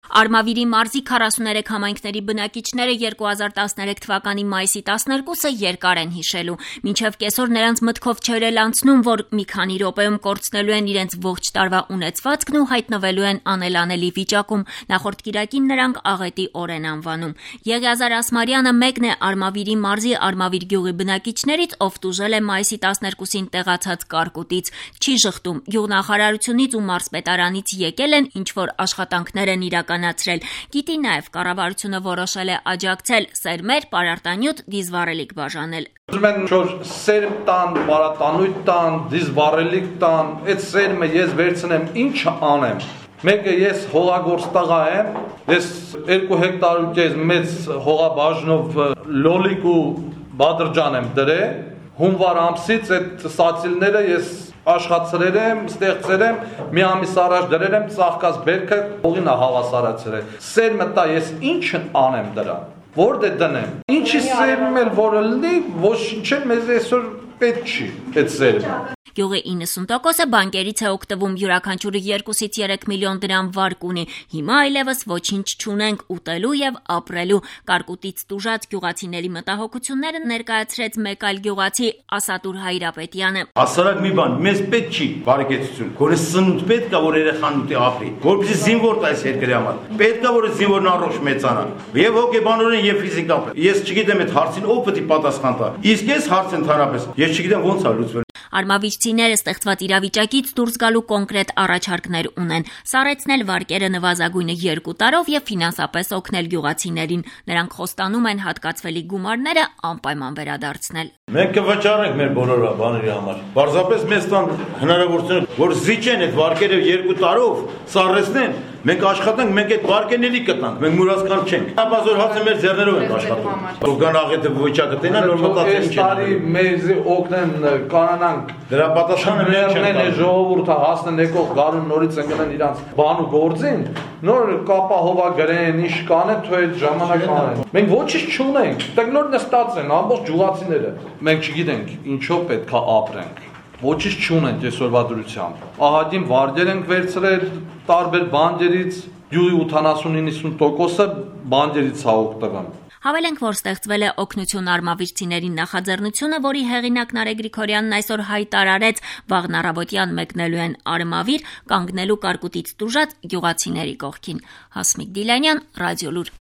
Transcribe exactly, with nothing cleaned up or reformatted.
Արմավիրի մարզի քառասուներեք համայնքների բնակիչները երկու հազար տասներեք թվականի մայիսի տասներկուսը երկար են հիշելու։ Մինչև կեսօր նրանց մտքով չէր էլ անցնում, որ մի քանի րոպեում կորցնելու են իրենց ողջ տարվա ունեցվածքն ու հայտնվելու են անելանելի վիճակում։ Նախորդ կիրակին նրանք աղետի օր են անվանում։ Եղիազար Ասմարյանը մեկն է Արմավիրի մարզի Արմավիր գյուղի բնակիչներից, ով տուժել է մայիսի տասներկուսին տեղացած կարկուտից։ Չի ժխտում, գյուղնախարարությունից ու մարզպետարանից եկել են ինչ-որ աշխատանքներ են իրականացրել։ Գիտի նաև կառավարությունը որոշել է աջակցել սերմեր, պարարտանյութ, դիզվառելիք բաժանել։ Ուզում են որ սերմ տան, պարարտանյութ տան, դիզվառելիք տան, այդ սերմը ես վերցնեմ, ինչ անեմ։ Մեկը ես հողագործ տղա եմ, ես երկու հեկտար ու կես մեծ հողաբաժնով լոլիկ ու բադրջան եմ դրել, հունվար ամսից այդ սացիլները ես աշխատել եմ, ստեղծել եմ, մի ամիս առաջ դրել եմ, ծաղկած բերքը հողին է հավասարացրել։ Սերմը տա ես ինչ անեմ դրա, որտե դնեմ։ Ինչի սերմն էլ որը լինի, ոչինչ էլ մեզ այսօր պետք չի այդ սերմը։ Գյուղի իննսուն տոկոսը բանկերից է օգտվում, յուրաքանչյուրը երկուսից երեք միլիոն դրամ վարկ ունի։ Հիմա այլևս ոչինչ չունենք ուտելու եւ ապրելու։ Կարկուտից տուժած գյուղացիների մտահոգությունները ներկայացրեց մեկ այլ գյուղացի Ասատուր Հայրապետյանը։ Հասարակ մի բան, մեզ պետք չի բարեկեցություն, որ սնունդ պետք է որ երեխան ուտի ապրի, որպեսզի զինվոր տա այս երկրի համար։ Պետք է որ զինվորն առողջ մեծանա։ Եվ հոգեբանորեն եւ ֆիզիկապես։ Ես չգիտեմ այդ հարցին ով պետք է պատասխան տա։ Իսկ այս հարցը ընդհանրապես ես չգիտեմ ոնց է լուծվել։ Արմավիրցիները ստեղծված իրավիճակից դուրս գալու կոնկրետ առաջարկներ ունեն։ Սառեցնել վարկերը նվազագույնը երկու տարով եւ ֆինանսապես օգնել գյուղացիներին։ Նրանք խոստանում են հատկացվելի գումարները անպայման վերադարձնել։ Մենք կվճարենք մեր բոլոր բաների համար։ Պարզապես մեզ տան հնարավորությունը, որ զիջեն այդ վարկերը երկու տարով, սառեցնեն, մենք աշխատենք, մենք այդ վարկերների կտանք, մենք մուրացկան չենք։ Ապազոր հացը մեր ձեռներով ենք աշխատում։ Ուգան աղետը վիճակը տենան, նոր մտածել չեն։ Տարի մեզ օգնեն կանանանք։ Դրա պատասխանը մենք չենք։ Ժողովուրդը հասնեն եկող գարուն նորից ընկնեն իրանց բան ու գործին, նոր կապահովա գրեն, ինչ կանեն, թող այդ ժամանակ անեն։ Մենք ոչինչ չունենք, դեռ նոր նստած են ամբողջ ջուղացիները։ Մենք չգիտենք ինչով պետք է ապրենք։ Ոչինչ չունենք այսօրվա դրությամբ։ Ահագին վարձեր ենք վերցրել տարբեր բանկերից, յուրի ութանասուն իննսուն տոկոսը բանկերից է օգտվում։ Հավելենք, որ ստեղծվել է օգնություն արմավիրցիներին նախաձեռնությունը, որի հեղինակ Նարեկ Գրիգորյանն այսօր հայտարարեց, վաղն առավոտյան մեկնելու են Արմավիր, կանգնելու կարկուտից տուժած գյուղացիների կողքին։ Հասմիկ Դիլանյան, Ռադիոլուր։